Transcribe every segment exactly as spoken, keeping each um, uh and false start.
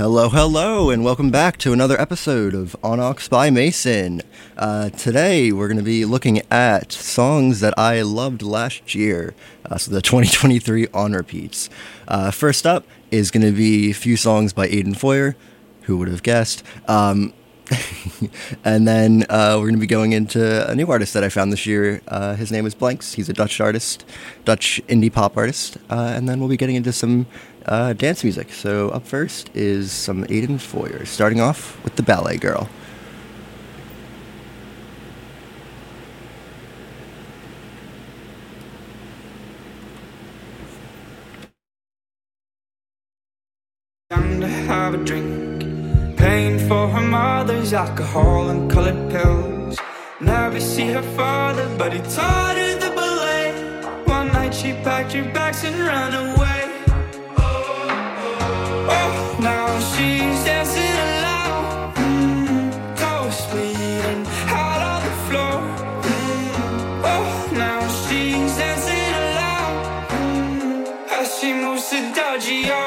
Hello, hello, and welcome back to another episode of Onyx by Mason. Uh, today, we're going to be looking at songs that I loved last year, uh, so the twenty twenty-three on repeats. Uh, first up is going to be a few songs by Aiden Foyer, who would have guessed, um, and then uh, we're going to be going into a new artist that I found this year. Uh, his name is Blanks. He's a Dutch artist, Dutch indie pop artist, uh, and then we'll be getting into some Uh, dance music. So up first is some Aiden Foyer, starting off with the Ballet Girl. Young to have a drink, paying for her mother's alcohol and colored pills. Never see her father, but he taught her the ballet. One night she packed her bags and ran away. Oh, now she's dancing aloud, mm, toes bleeding out on the floor. Mm, oh, now she's dancing aloud, mm, as she moves to Dodgy-O.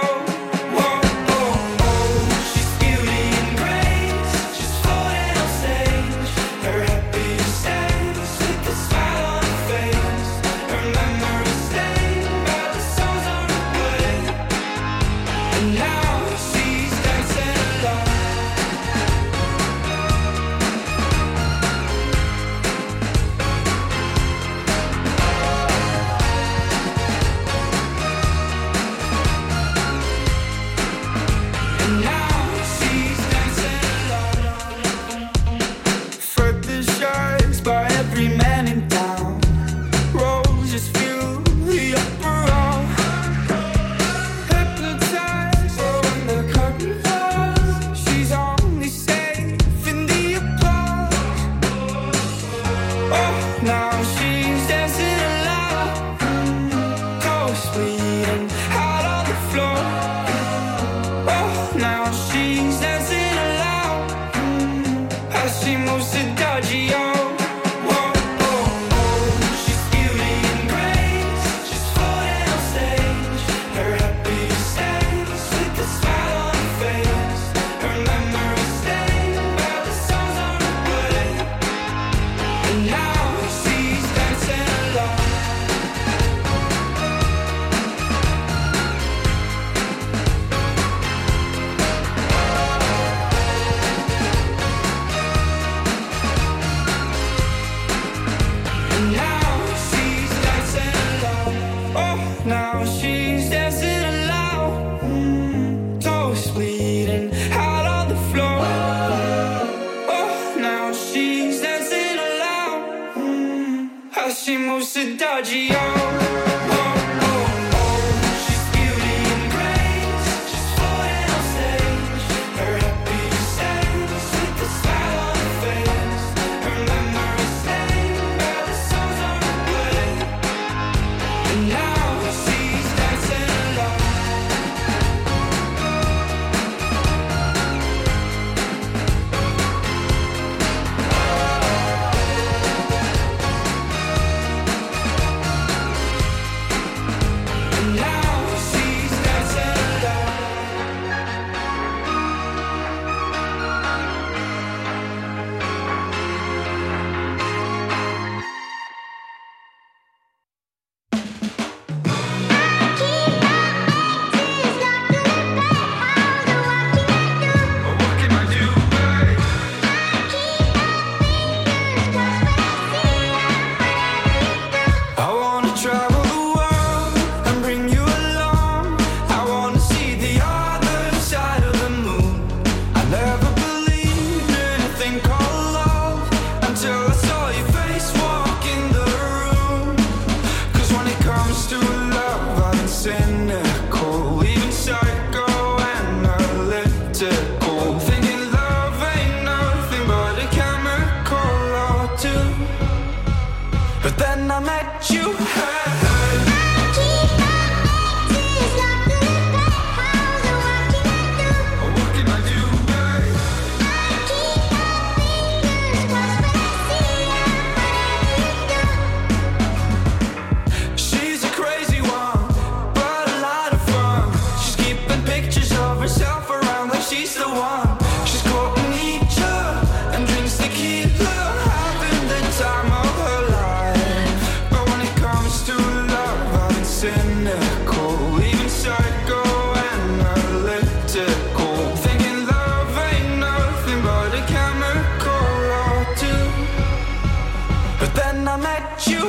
Herself around like she she's the one. She's caught in nature and drinks tequila, having the time of her life. But when it comes to love, I've been cynical, even psycho analytical, thinking love ain't nothing but a chemical or two. But then I met you.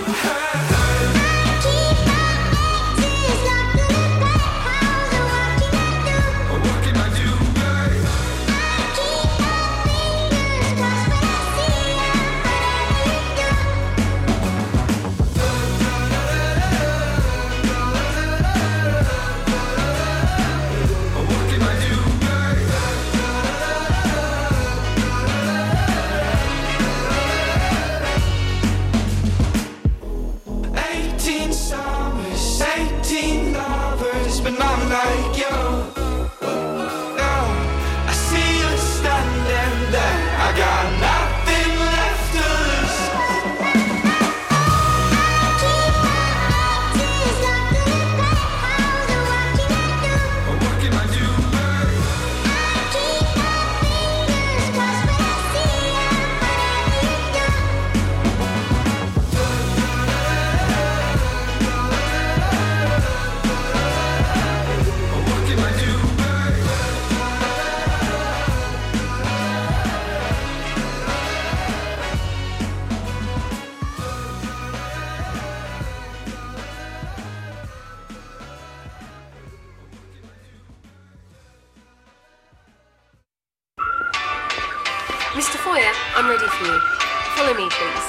Mister Foyer, I'm ready for you. Follow me, please.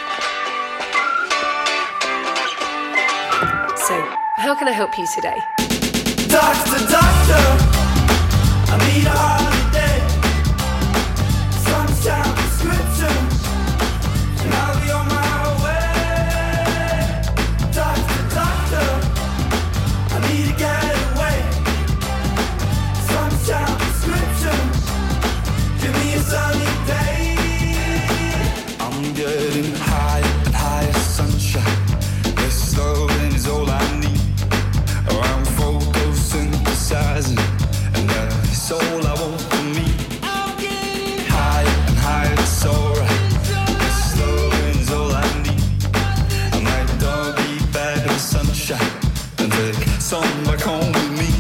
So, how can I help you today? Doctor, doctor, I need a holiday. Sunshine prescription, and I'll be on my way. Doctor, doctor, I need to get away. Sunshine prescription, give me a sunny day. I'm getting higher and higher, sunshine. This loving is all I need. Oh, I'm photosynthesizing, and that's all I want for me. I'm getting higher and higher, it's alright. This loving is all I need. I might doggy bag in the sunshine and take some back home with me.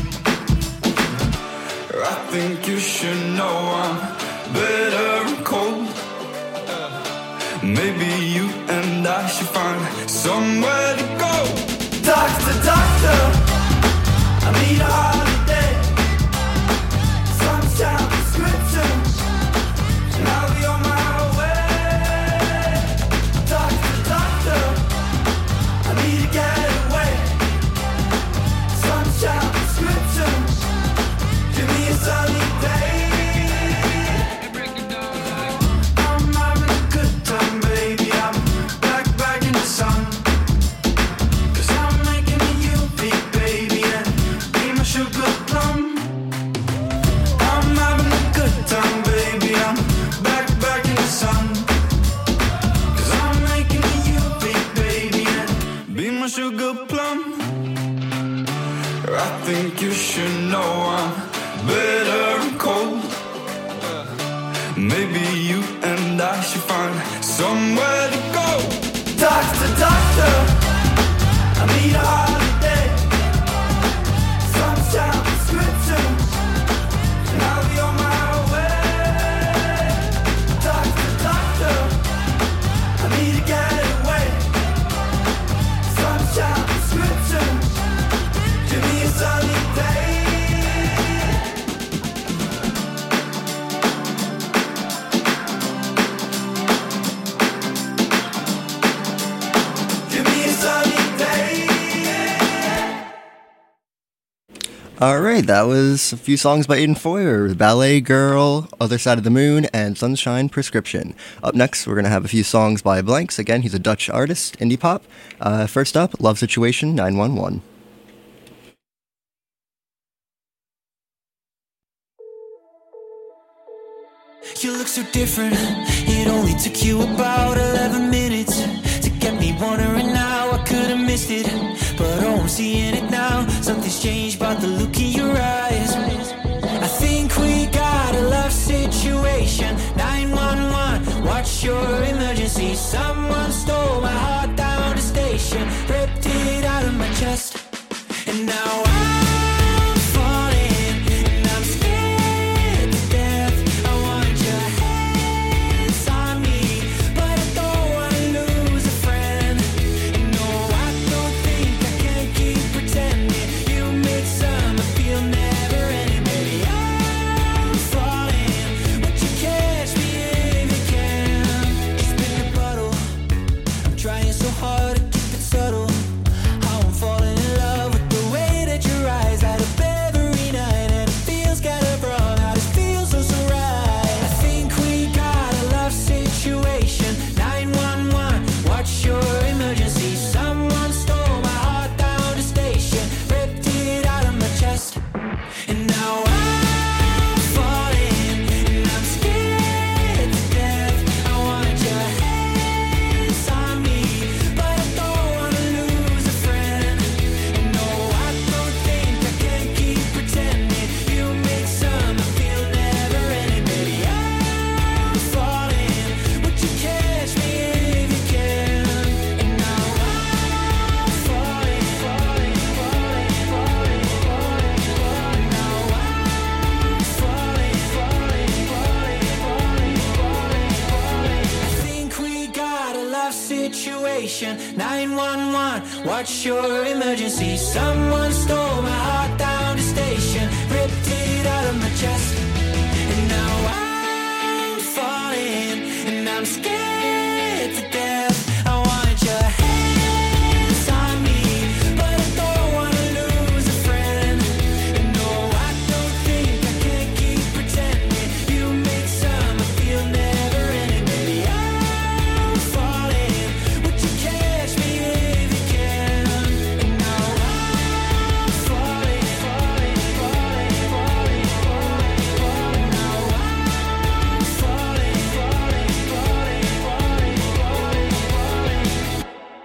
I think you should know I'm bitter and cold. Maybe you and I should find somewhere to go. Doctor, doctor, I need a holiday. Sunshine prescription, and I'll be on my way. Doctor, doctor, I need to get away. Sunshine prescription, give me a sunny day. I'm having a good time, baby. I'm back, back in the sun. Cause I'm making a U V, baby, and be my sugar plum. I'm having a good time, baby. I'm back, back in the sun. Cause I'm making a U V, baby, and be my sugar plum. I think you should know I'm bitter and cold. Maybe you and I should find somewhere to go. Doctor, doctor, I need a holiday. Sunshine prescription, and I'll be on my way. Doctor, doctor, I need to get away. Sunshine prescription, give me a sunny day. Give me a sunny day. All right, that was a few songs by Aiden Foyer, Ballet Girl, Other Side of the Moon, and Sunshine Prescription. Up next, we're going to have a few songs by Blanks. Again, he's a Dutch artist, indie pop. Uh, first up, Love Situation nine one one. You look so different. It only took you about eleven minutes to get me wondering how I could have missed it. But oh, I'm seeing it now. Something's changed about the look in your eyes. I think we got Someone stole my heart down the station, ripped it out of my chest, and now I'm falling, and I'm scared to death. I want your hands on me, but I don't wanna lose a friend. And no, I don't think I can keep pretending. You make summer feel never ending, baby. I'm falling, would you catch me if you can? Just spin the bottle, I'm trying so hard to keep it subtle. How I'm falling in love with the way that your eyes light up every night, and it feels kind of wrong how this feels so, so right. I think we got a love situation. nine one one, what's your emergency? Someone stole my heart down the station, ripped it out of my chest, and now I'm falling, and I'm scared to death. I want your hands on me, but I don't wanna lose a friend. And no, I don't think I can keep pretending. You make summer feel never ending, baby. I'm falling, would you catch me if you can? And now I'm falling, falling, falling, falling, falling, falling. Now I'm falling, falling, falling, falling, falling, falling. I think we got a love situation. nine one one, what's your emergency? Someone stole my heart down the station, ripped it out of my chest, and now I'm falling, and I'm scared to death. I want your hands on me, but I don't wanna lose a friend. And no, I don't think I can keep pretending. You make summer feel never ending, baby. I'm falling, would you catch me if you can? And now I'm falling, falling, falling, falling, falling, falling. Now I'm falling, falling, falling, falling, falling, falling.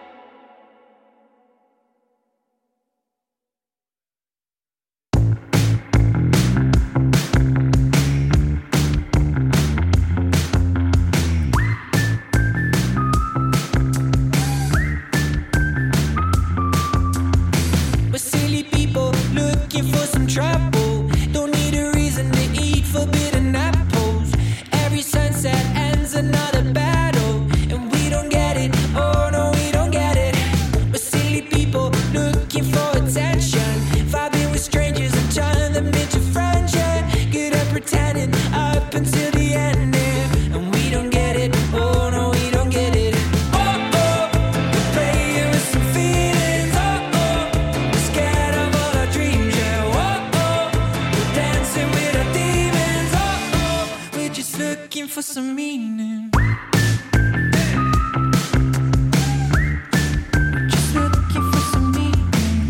We're silly people looking for some trouble. Don't need a reason to eat forbidden apples. Every sunset ends another battle, and we don't get it. Oh no, we don't get it. We're silly people looking for attention, vibing with strangers and turn them into friends. Yeah, good at pretending up until the end, yeah. And we don't get it. Oh no, we don't get it. Oh oh, we're playing with some feelings. Oh oh, we're scared of all our dreams. Yeah, oh oh, we're dancing with our demons. Oh oh, we're just looking for some meaning. Just looking for some meaning.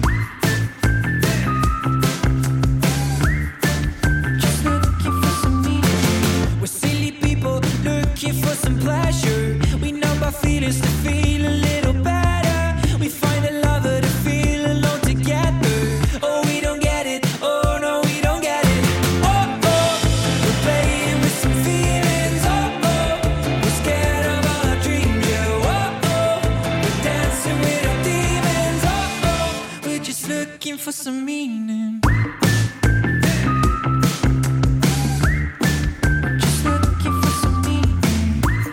Just looking for some meaning. We're silly people looking for some pleasure. We numb our feelings to feel a little better. We find a lover to feel alone together. Oh, we don't get it. Oh no, we don't get it. Oh oh, we're playing with some feelings. Oh oh, we're scared of all our dreams. Yeah, oh oh, we're dancing with our demons. Oh oh, we're just looking for some meaning. Just looking for some meaning.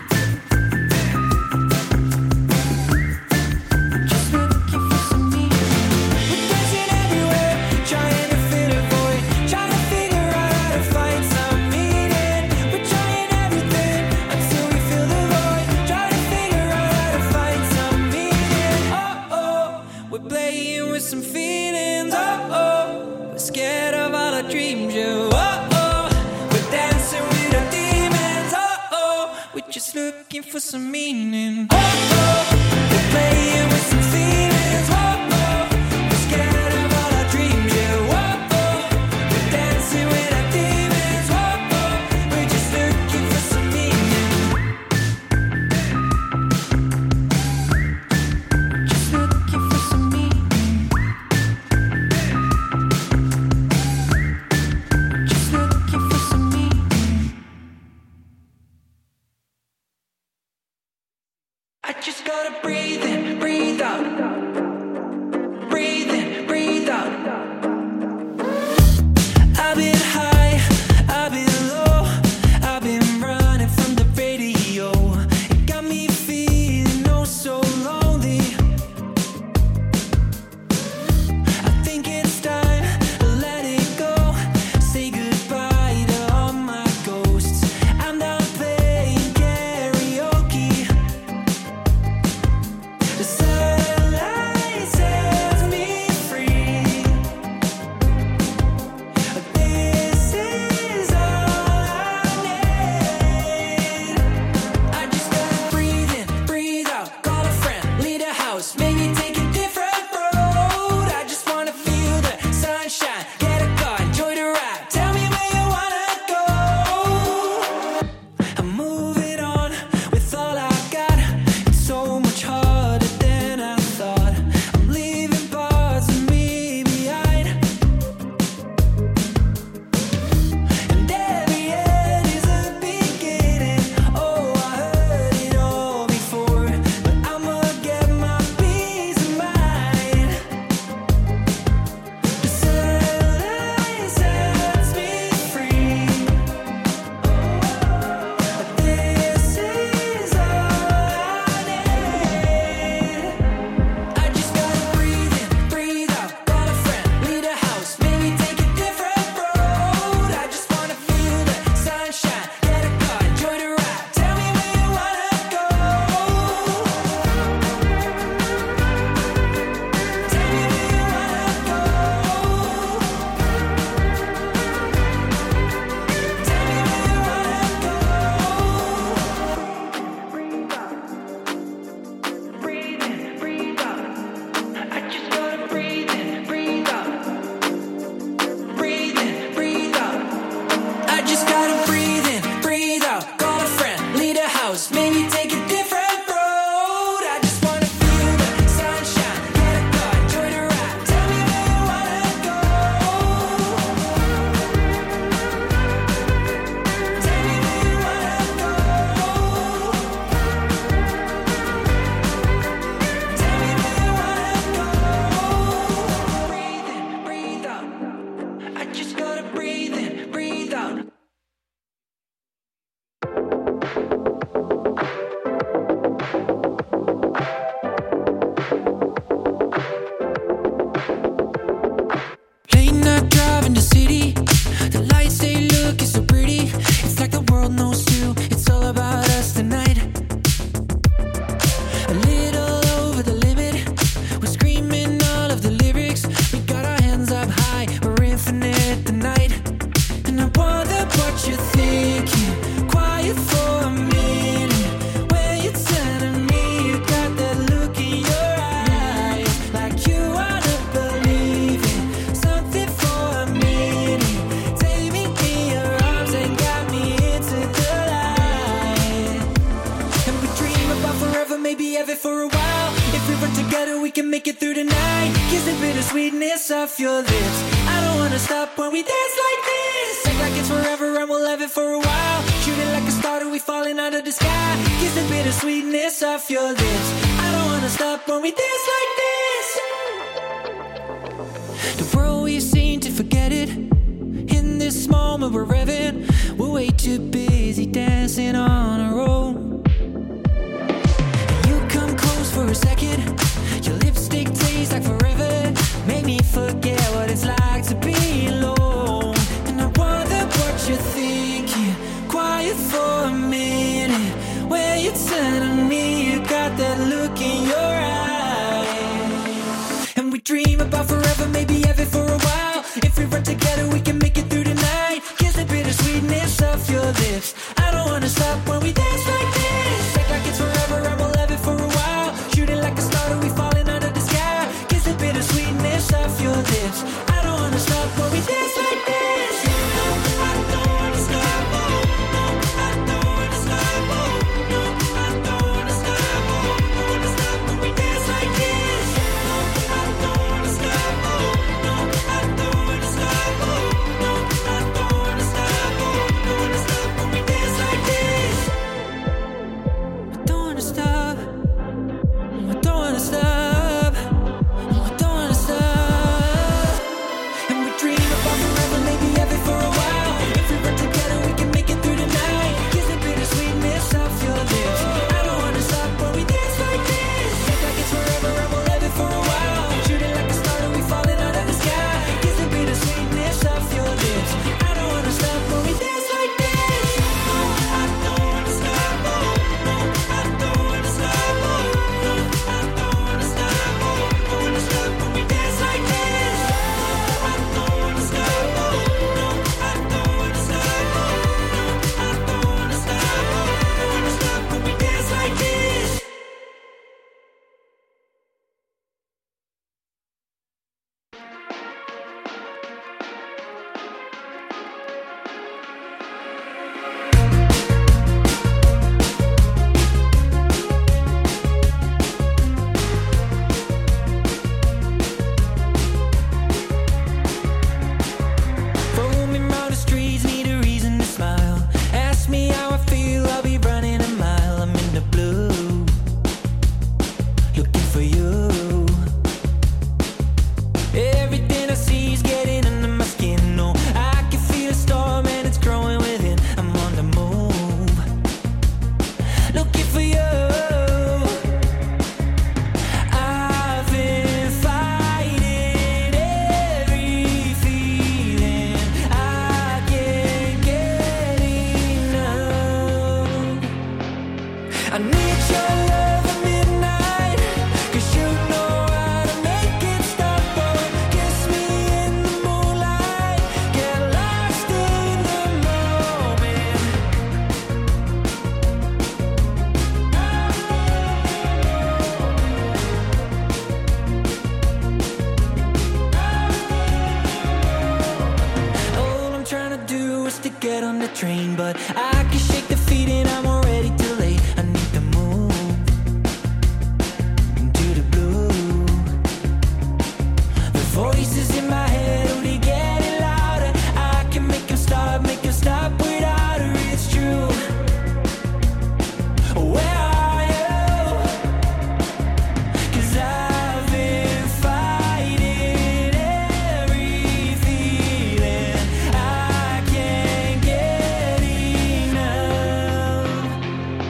Just looking for some meaning. We're dancing everywhere, trying to fill a void, trying to figure out how to find some meaning. We're trying everything until we fill the void, trying to figure out how to find some meaning. Oh oh, we're playing with some feelings. Oh oh, we're scared of all our dreams. Yeah, oh oh, we're dancing with our demons. Oh oh, we're just looking for some meaning. Oh oh, we're playing with some feelings. Oh oh, we're scared of all our dreams. Yeah, oh oh, we're dancing with our demons. Oh oh, we're just looking for some meaning. Just looking for some meaning. Just looking for some meaning. bittersweetness of your lips. I don't wanna stop when we dance like this. Act like it's forever and we'll have it for a while. Shoot it like a star till we falling out of the sky. Kiss the bittersweetness of your lips. I don't wanna stop when we dance like this. The world we've seen to forget it. In this moment we're revving. We're way too busy dancing on our own. You come close for a second. Your lipstick tastes like forever. Make me forget what it's like to be alone. And I wonder what you're thinking. Quiet for a minute. When you turn to me, you got that look in your eye. And we dream about forever, maybe heaven for a while. If we run together, we can make it through the night. Kiss the bittersweetness of your lips. I don't wanna stop when we dance like this. Act like it's forever and we'll have it for a while. Shoot it like a star till we falling out of the sky. Kiss the bittersweetness of your lips. I don't wanna stop when we dance like this. No, I don't wanna stop. Oh, no, I don't wanna stop. Oh, no, I don't wanna stop. Oh, I wanna stop when we dance like this. No, I don't wanna stop. Oh, no, I don't wanna stop. Oh, no, I don't wanna stop. Oh, I wanna stop when we dance like this. I don't wanna stop. I don't wanna stop. I don't wanna stop. And we dream about forever, maybe heaven for a while. If we run together, we can make it through the night. Kiss the bittersweetness of your lips. I don't wanna stop when we dance like this. Act like it's forever and we'll have it for a while. Shoot it like a star till we falling out of the sky. Kiss the bittersweetness of your lips. I don't wanna stop when we dance like this. No, I don't wanna stop. Oh, no, I don't wanna stop. Oh, no, I don't wanna stop. Oh, I wanna stop when we dance like this. I don't wanna stop. Oh, no, I don't wanna stop. Oh, no, I don't wanna stop. Oh, I wanna stop when we dance like this. Roaming round the streets, need a reason to smile. Ask me how I feel, I'll be running a mile. I'm in the blue, looking for you. Everything I see is getting under my skin. No, I can feel a storm and it's growing within. I'm on the move, looking for you. I've been fighting every feeling. I can't get enough. I need your love at midnight, 'cause you know how to make it stop. Oh, kiss me in the moonlight, get lost in the moment. All I'm trying to do is to get on the train, but I can shake the feeling, I'm already too late. I need to move into the blue. The voices in my head only getting louder. I can make them stop, make them stop without her. It's true. Where are you? 'Cause I've been fighting every feeling. I can't get enough.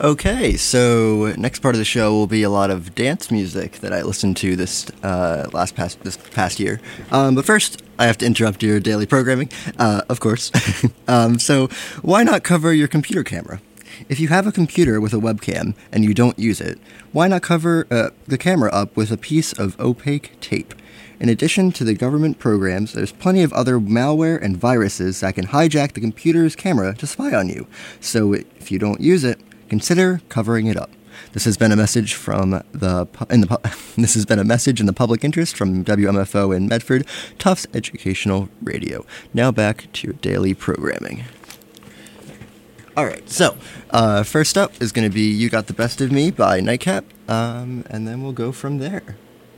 Okay, so next part of the show will be a lot of dance music that I listened to this uh, last past this past year. Um, but first, I have to interrupt your daily programming, uh, of course. um, so why not cover your computer camera? If you have a computer with a webcam and you don't use it, why not cover uh, the camera up with a piece of opaque tape? In addition to the government programs, there's plenty of other malware and viruses that can hijack the computer's camera to spy on you. So if you don't use it, consider covering it up. This has been a message from the in the this has been a message in the public interest from W M F O in Medford, Tufts Educational Radio. Now back to your daily programming. All right, so uh, first up is going to be "You Got the Best of Me" by Nightcap, um, and then we'll go from there.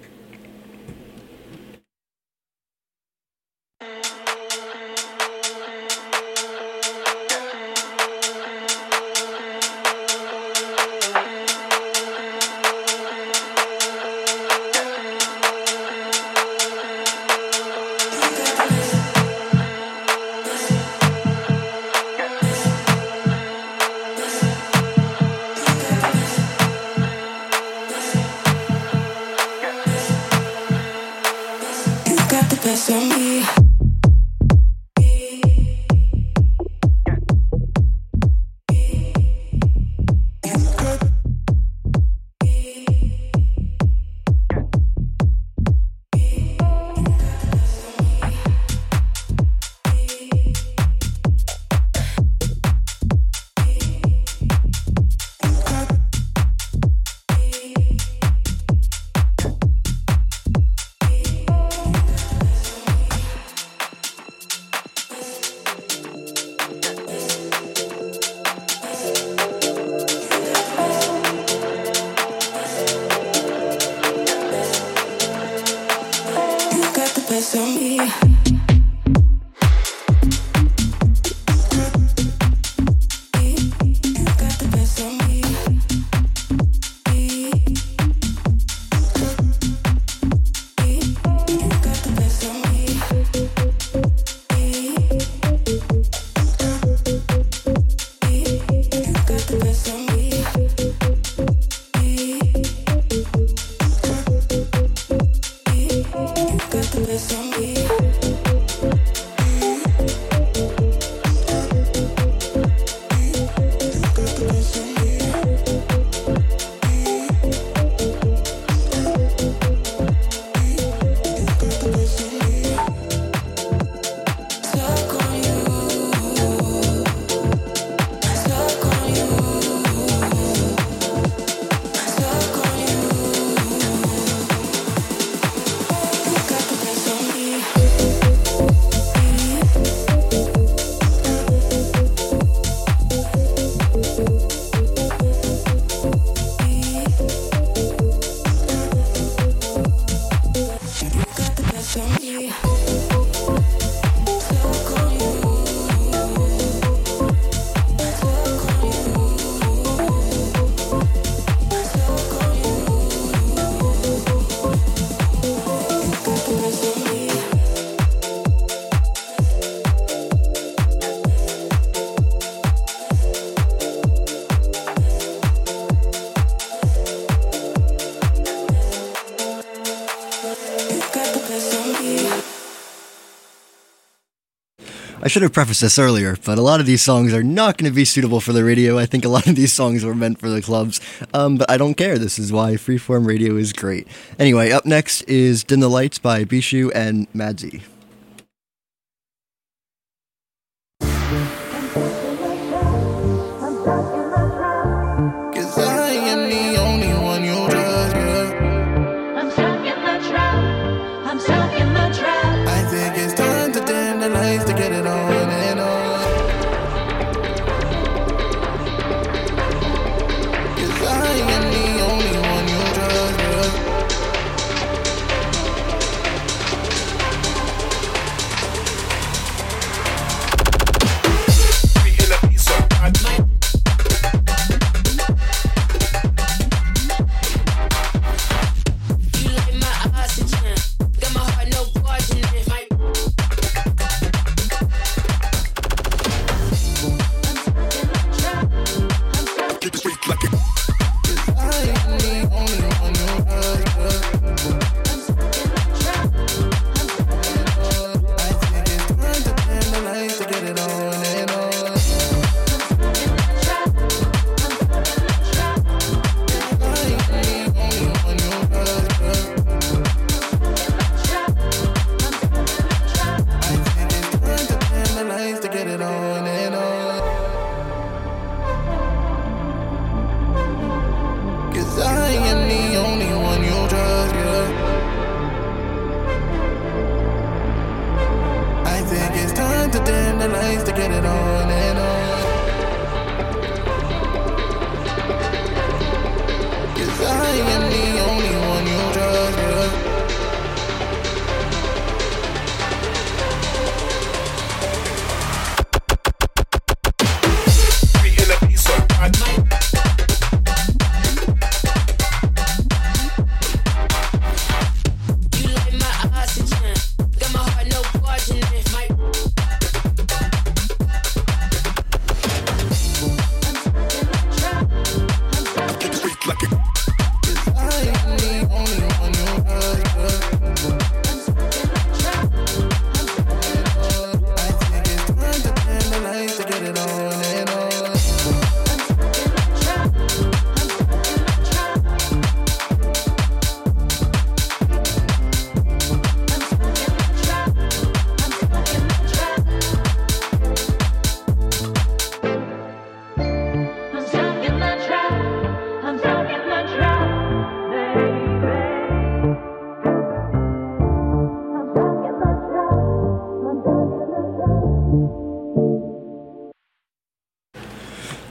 I should have prefaced this earlier, but a lot of these songs are not going to be suitable for the radio. I think a lot of these songs were meant for the clubs, um, but I don't care. This is why freeform radio is great. Anyway, up next is Dim the Lights by Bishu and Madzi.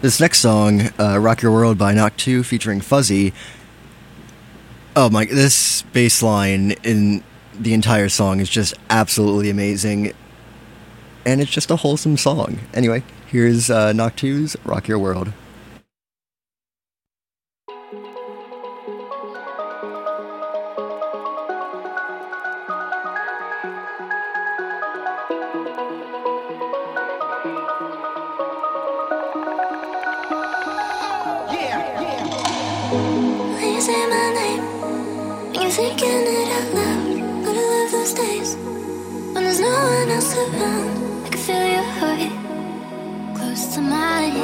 This next song, uh, Rock Your World by Knock two featuring Fuzzy. Oh my, this bass line in the entire song is just absolutely amazing. And it's just a wholesome song. Anyway, here's uh, Knock two's Rock Your World. Thinking it out loud, but I love those days when there's no one else around. I can feel your heart close to mine.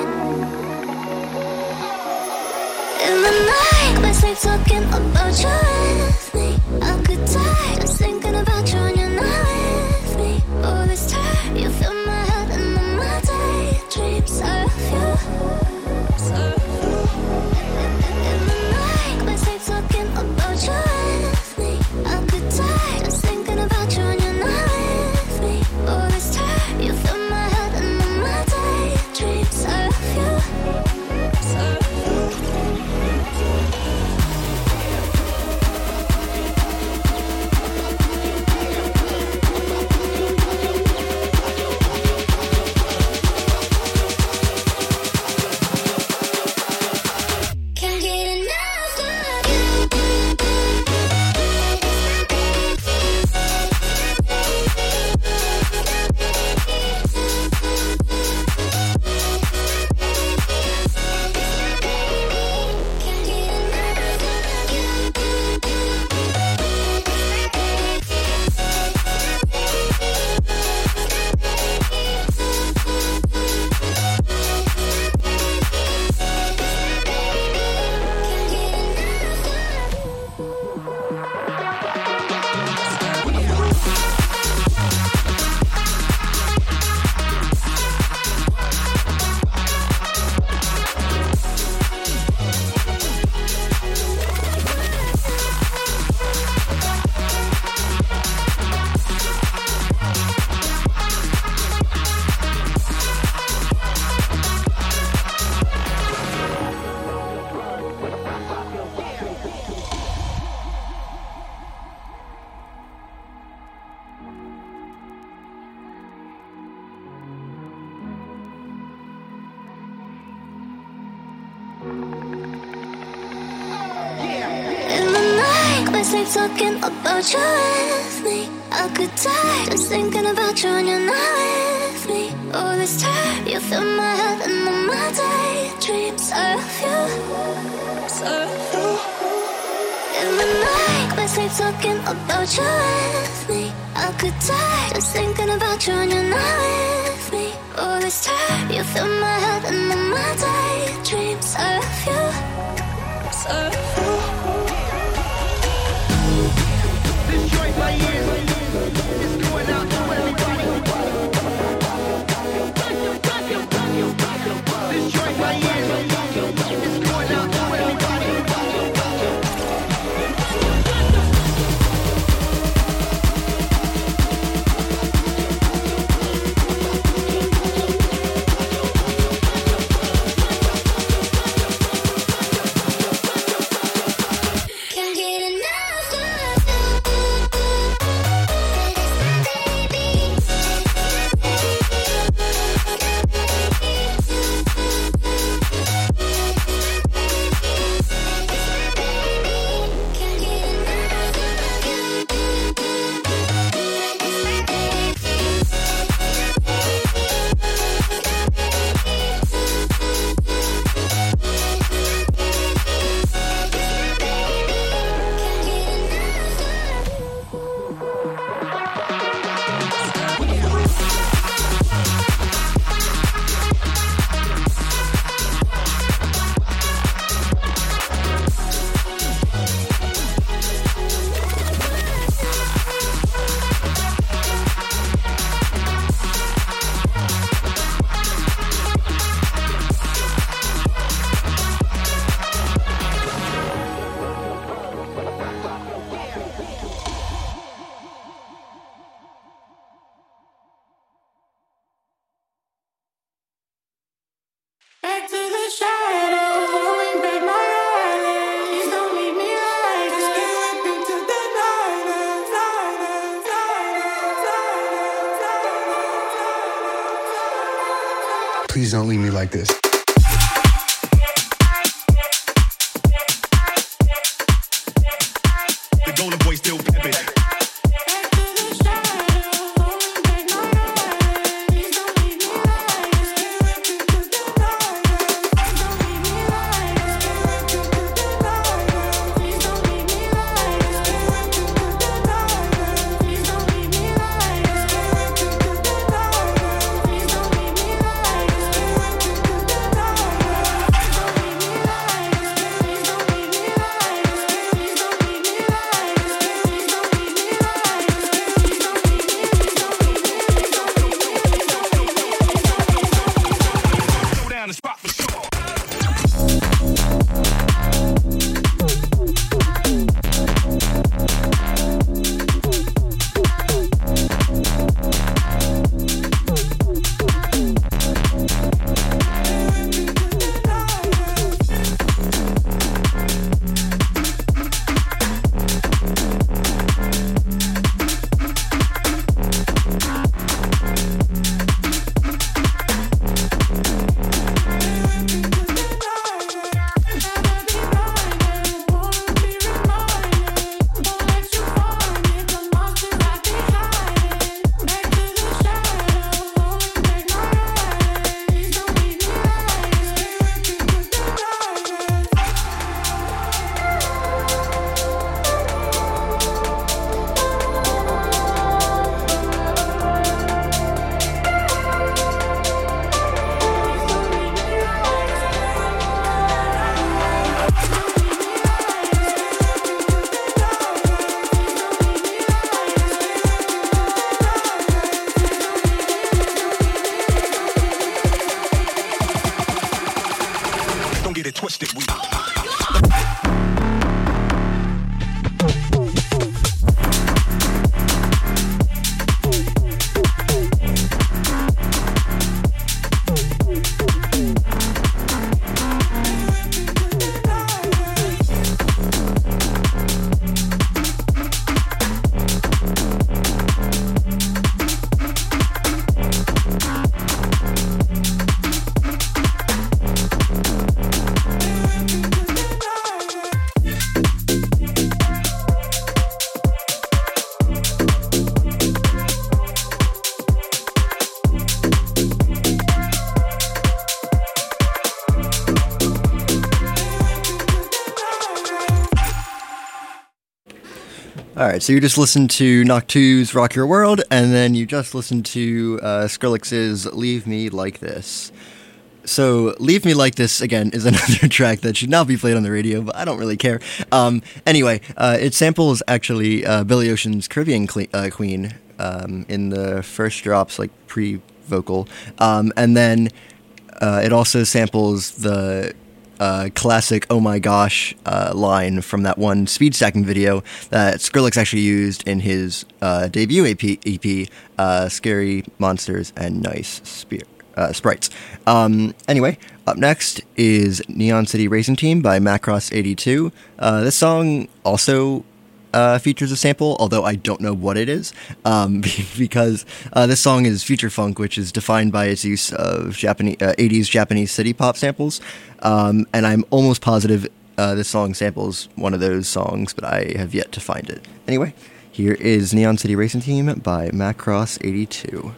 In the night, my sleep talking about you with me. I could die just thinking about you when you're not with me. All this time, you fill my head and all my daydreams of you. So in the night, my sleep talking about you. Sleep talking about you with me. I could die just thinking about you when you're not with me. All this time, you fill my head and all my daydreams of you. Of you. In the night, my sleep talking about you with me. I could die just thinking about you when you're not with me. All this time, you fill my head and all my daydreams of you. Of you. Destroy my ears. It's going out to everybody. Destroy my ears. It's going out to everybody. Please don't leave me like this. The Golden Boy still peppin'. All right, so you just listened to Noctu's Rock Your World, and then you just listened to uh, Skrillex's Leave Me Like This. So, Leave Me Like This, again, is another track that should not be played on the radio, but I don't really care. Um, anyway, uh, it samples, actually, uh, Billy Ocean's Caribbean Cle- uh, Queen um, in the first drops, like, pre-vocal. Um, and then uh, it also samples the uh, classic Oh My Gosh uh, line from that one speed stacking video that Skrillex actually used in his uh, debut E P, E P uh, Scary Monsters and Nice Spear. Uh, sprites. Um, anyway, up next is Neon City Racing Team by Macross eighty-two. Uh, this song also uh, features a sample, although I don't know what it is, um, because uh, this song is future funk, which is defined by its use of Japanese uh, eighties Japanese city pop samples, um, and I'm almost positive uh, this song samples one of those songs, but I have yet to find it. Anyway, here is Neon City Racing Team by Macross eighty-two.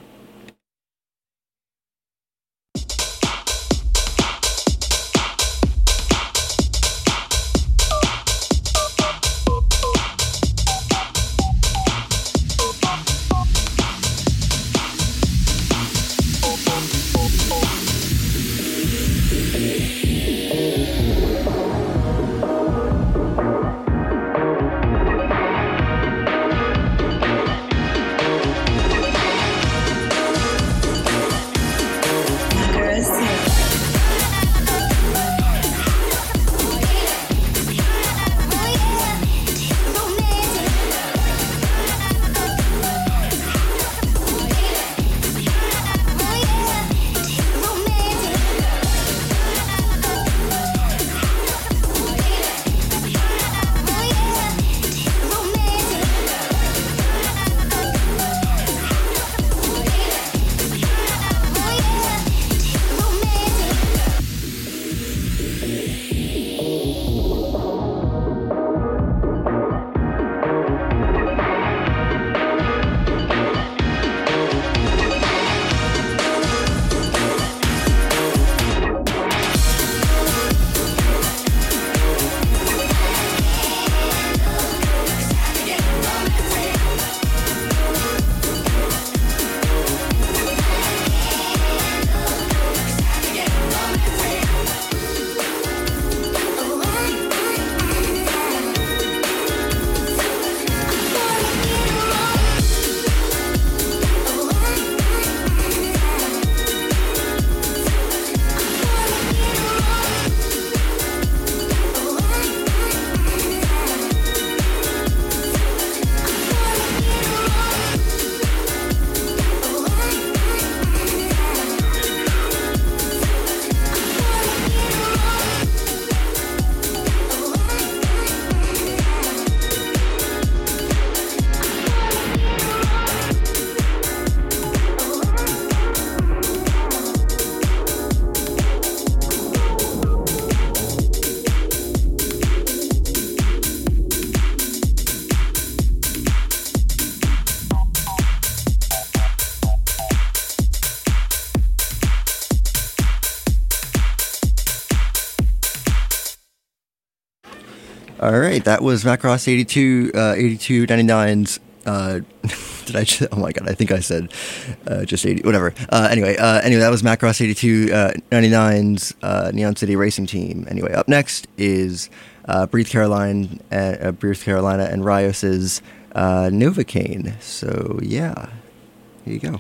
All right, that was Macross eighty-two, uh, eighty-two ninety-nine's. Uh, did I just, oh my god, I think I said uh, just eighty, whatever. Uh, anyway, uh, anyway, that was Macross eighty-two uh, ninety-nine's uh, Neon City Racing Team. Anyway, up next is uh, Breathe Caroline, uh, Breathe Carolina and Rios's uh, Novocaine. So yeah, here you go.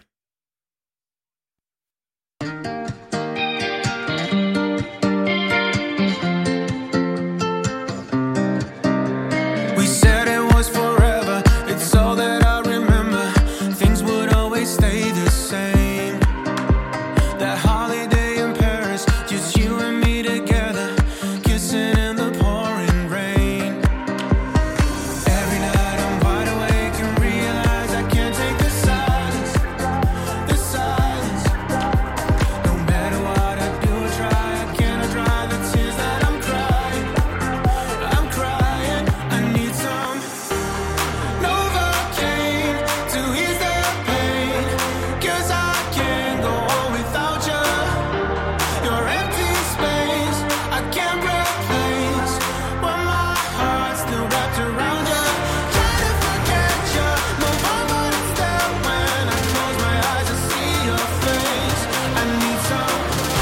We said it was forever, it's all that I remember. Things would always stay the same. That holiday in Paris, just you and me together, kissing in the pouring rain. Every night I'm wide awake and realize I can't take the silence, the silence. No matter what I do or try, I cannot dry the tears that I'm crying. I'm crying, I need some Novocaine to ease the pain. 'Cause I can't go on without you. Your empty space, I can't replace. When my heart's still wrapped around you. Try to forget you, no one but it's there. When I close my eyes, I see your face. I need some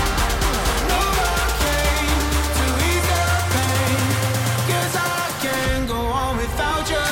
Novocaine to ease the pain. 'Cause I can't go on without you.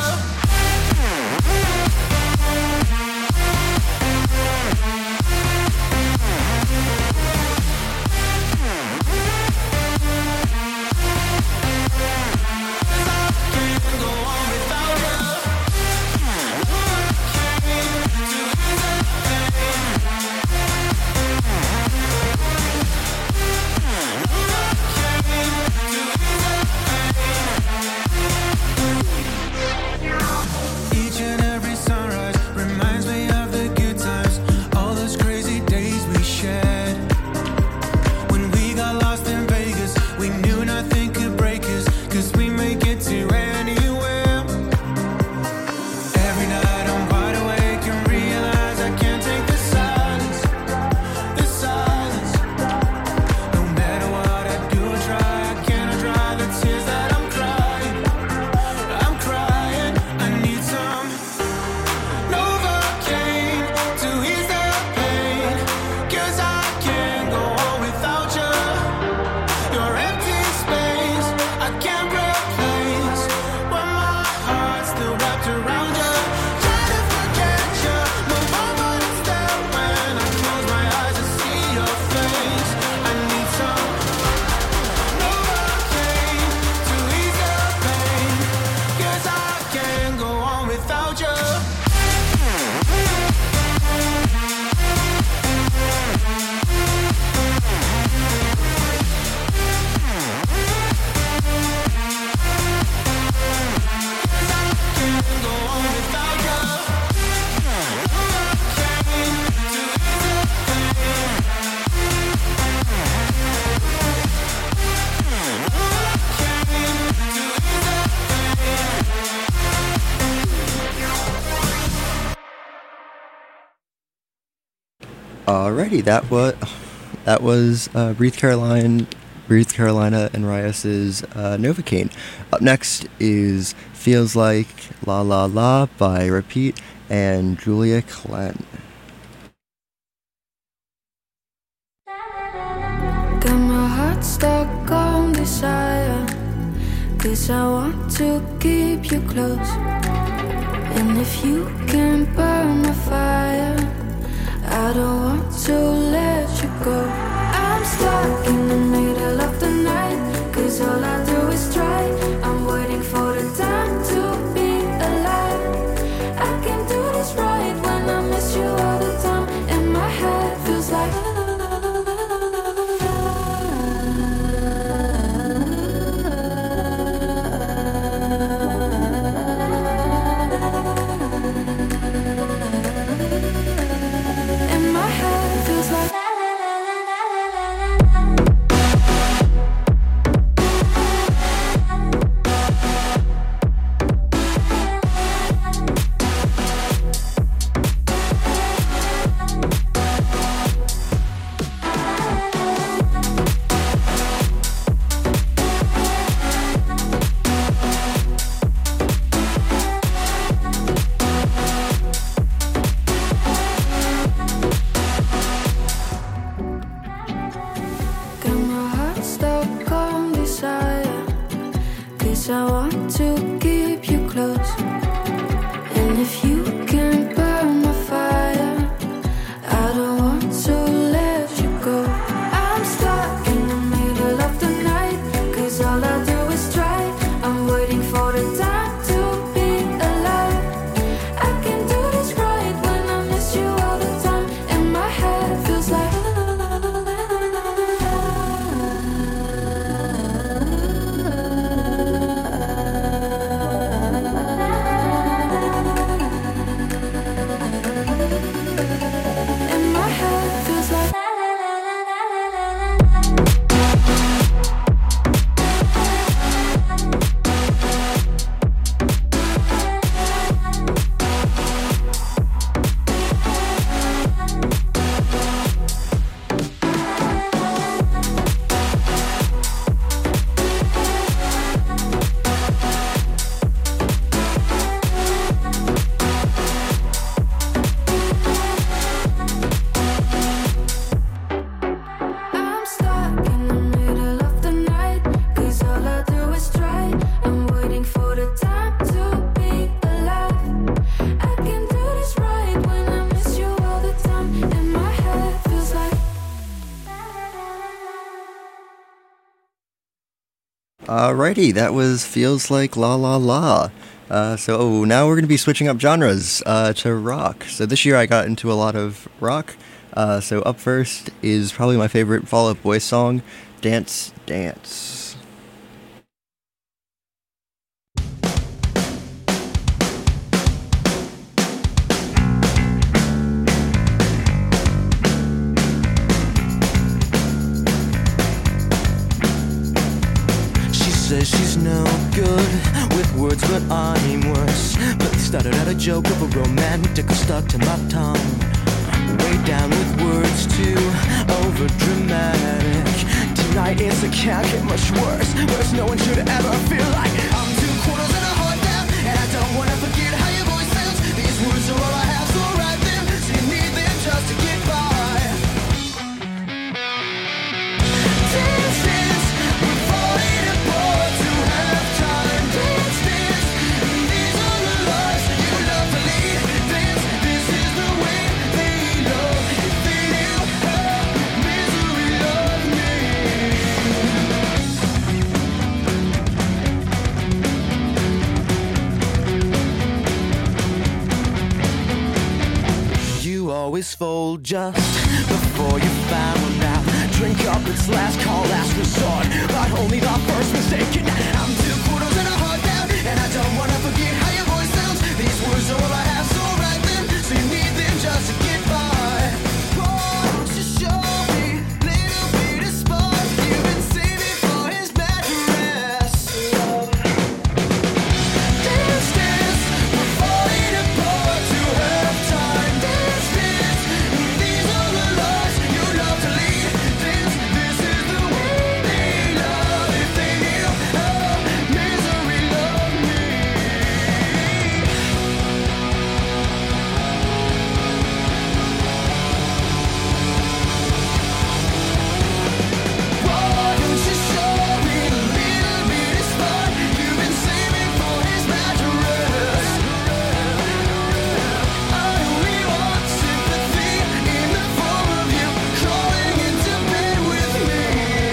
Each and every sunrise reminds me of the good times, all those crazy days we shared. When we got lost in Vegas, we knew nothing could break us, 'cause we make it to anywhere. Every night I'm wide awake and realize I can't take the silence, the silence. No matter what I do or try, I cannot dry the tears that I'm crying. I'm crying, I need some Novocaine to ease the pain. 'Cause I can't go on without you. Your empty space, I can't replace. When my heart's still wrapped around you. Try to forget you, no one but it's there. When I close my eyes, I see your face. I need some Novocaine to ease the pain. 'Cause I can't go on without you. Can't go on without you. Alrighty, that was that was uh, Breathe Caroline, Breathe Carolina and Rios's uh, Novocaine. Up next is Feels Like La La La by Repeat and Julia Clen. Got my heart stuck on desire, 'cause I want to keep you close. And if you can burn the fire, I don't want to let you go. I'm stuck in the middle of the night, 'cause all I do is try. I'm waiting for the time to be alive. I can do this right when I miss you all the time. And my head feels like and my head feels like 'cause I want to keep you close. And if you can burn my fire, I don't want to let you go. I'm stuck in the middle of the night, 'cause all I do is try. I'm waiting for the time to be alive. I can do this right when I miss you all the time, and my head feels like and my head feels like I'm stuck in the middle of the night, 'cause all I do is try. I'm waiting for the time to be alive. I can do this right when I miss you all the time, and my head feels like Alrighty, that was Feels Like La La La. Uh, so oh, now we're going to be switching up genres uh, to rock. So this year I got into a lot of rock. Uh, so up first is probably my favorite Fall Out Boy song, Dance Dance. She says she's no good with words, but I'm worse. But started out a joke of a romantic stuck to my tongue. Way down with words too over dramatic. Tonight it's a can't get much worse. Worse, no one should ever feel like I'm two quarters and a heart down, and I don't wanna forget how your voice sounds. These words are all I have, so write them. So you need them just to get by. Dance, dance, we're falling apart to have time. Dance, dance, these are the lives that you love to lead. Dance, this is the way they love. If they knew how misery loved me. You always fold just before you found out. Drink up, it's last call, last resort, but only the first mistake. And I'm two quarters and a heart down, and I don't wanna forget how your voice sounds. These words are all I have, so write them. So you need them just to get by. Won't you show me little bit of spark you've been saving for his mattress? Dance, dance, we're falling apart to have time. Dance, dance, these are the lives you love to lead. Dance, this is the way they love. If they knew how misery loved me. Why don't you show me a little bit of spark you've been saving for his mattress? I only want sympathy in the form of you crawling into bed with me.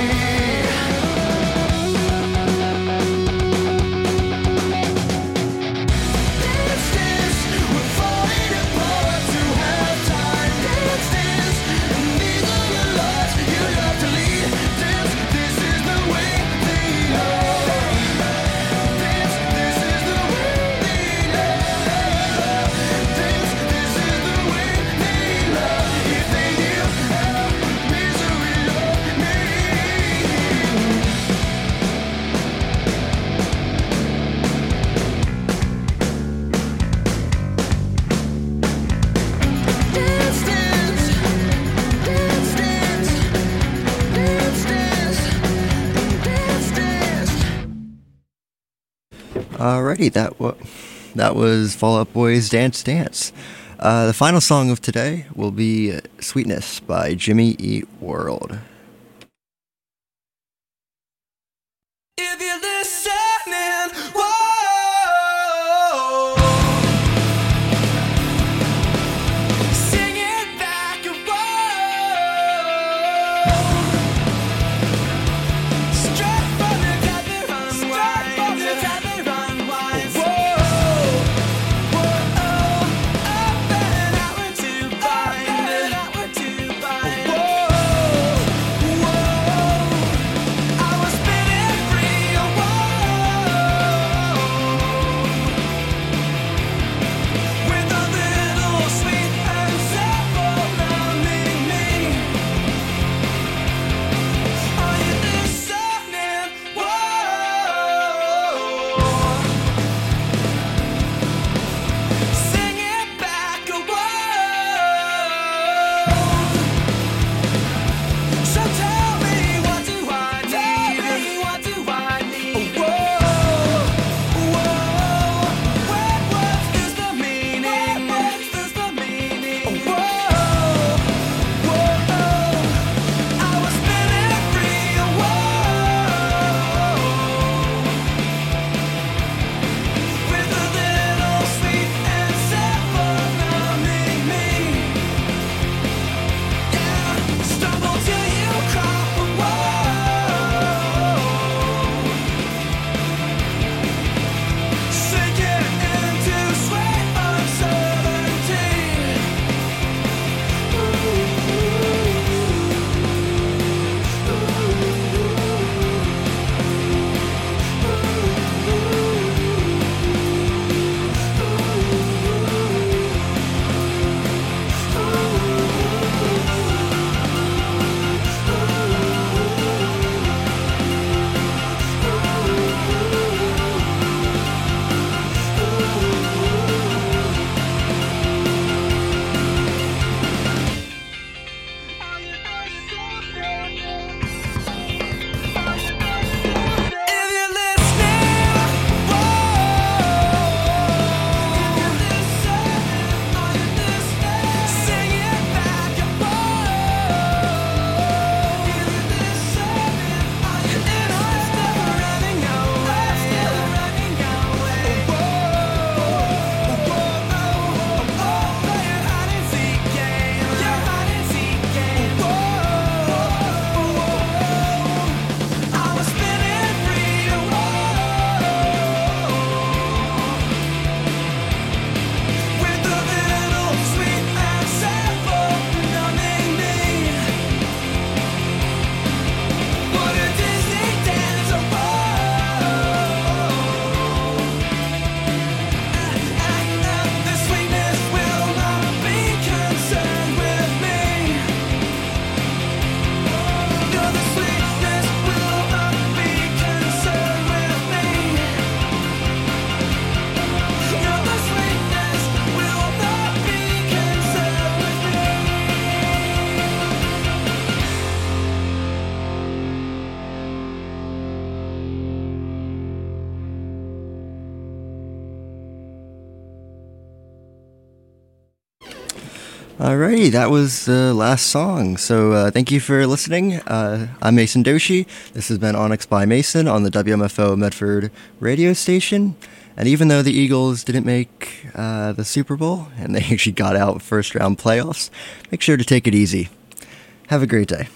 Dance, dance, we're falling apart to have time. Dance, dance, these are the lives you love to lead. Dance, this is the way they love. Dance, this is the way they love. Dance, this is the way they love. If they knew how misery loved me. Dance, dance, dance, dance, dance, dance, dance, dance. Alrighty, that wa- that was Fall Out Boy's Dance Dance. Uh, the final song of today will be Sweetness by Jimmy Eat World. If you're listening Alrighty, that was the last song. So uh, thank you for listening. Uh, I'm Mason Doshi. This has been Onyx by Mason on the W M F O Medford radio station. And even though the Eagles didn't make uh, the Super Bowl and they actually got out first round playoffs, make sure to take it easy. Have a great day.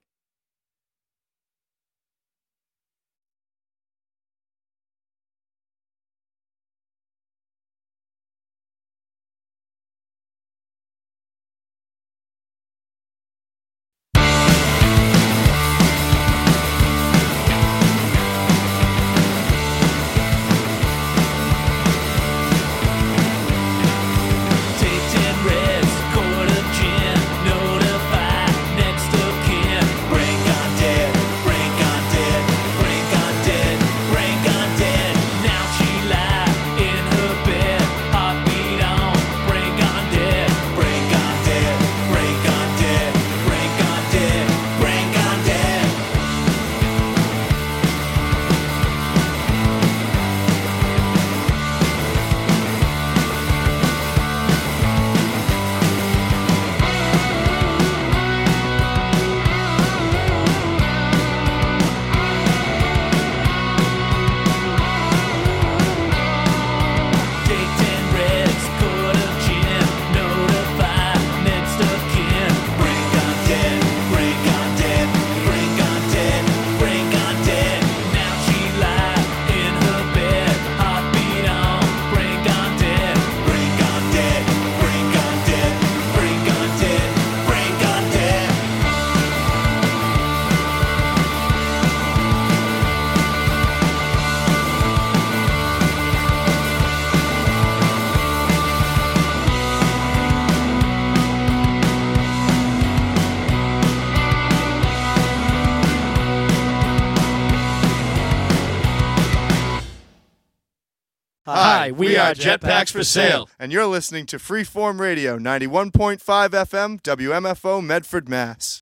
Hi, we are Jetpacks for Sale. And you're listening to Freeform Radio, ninety-one point five F M, W M F O, Medford, Mass.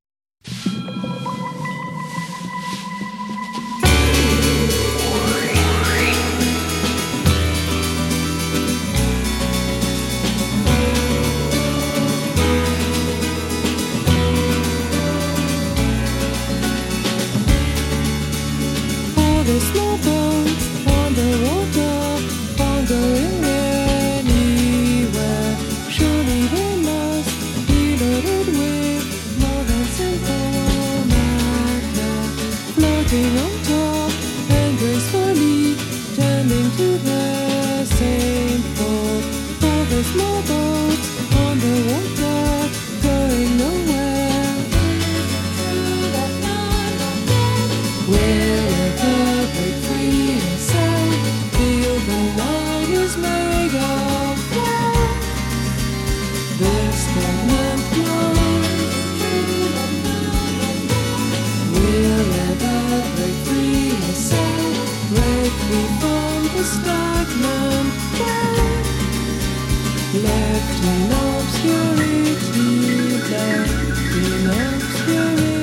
All the small boats on the water, all going anywhere. Surely they must be loaded with more than simple matter. Floating on top and gracefully turning to the same port. All the small boats on the water, going nowhere. Wherever break free and sail, the open world is made of love. This moment flows. Wherever break free and sail, break free from the stagnant world. Left in obscurity, left in obscurity.